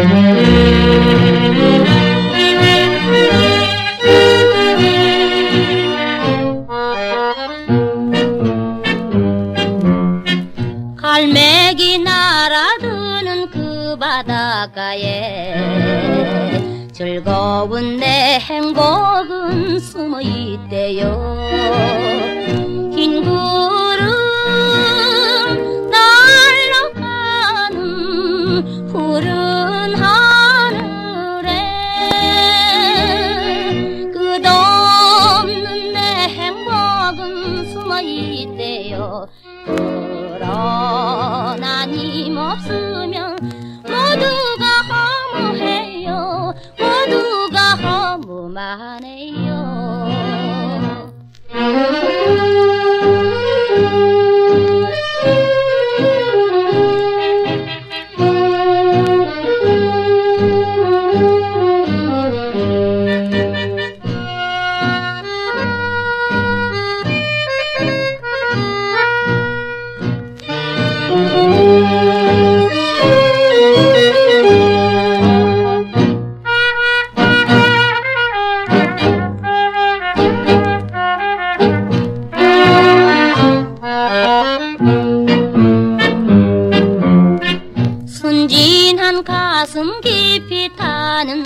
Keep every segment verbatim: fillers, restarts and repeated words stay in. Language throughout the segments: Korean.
갈매기 날아드는 그 바닷가에 즐거운 내 행복은 숨어 있대요. 흰 구름 날아가는 푸른 하늘에 끝없는 내 행복은 숨어 있대요. 그러나 님 없으면 모두가 허무해요. 모두가 허무만해요. 순진한 가슴 깊이 타는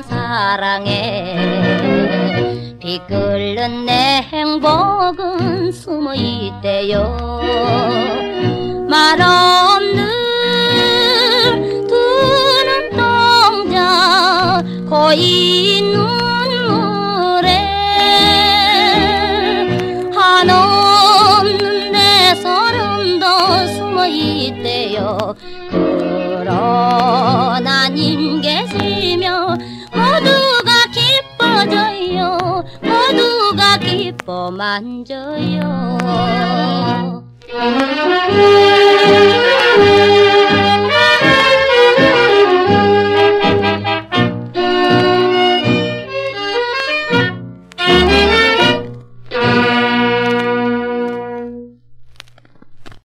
사랑에 비 끓는 내 행복은 숨어 있대요. 말없는 두 눈동자 고인 눈물에 한없는 내 소름도 숨어 있대요. 그러나 님 계시며 모두가 기뻐져요. 모두가 기뻐 만져요.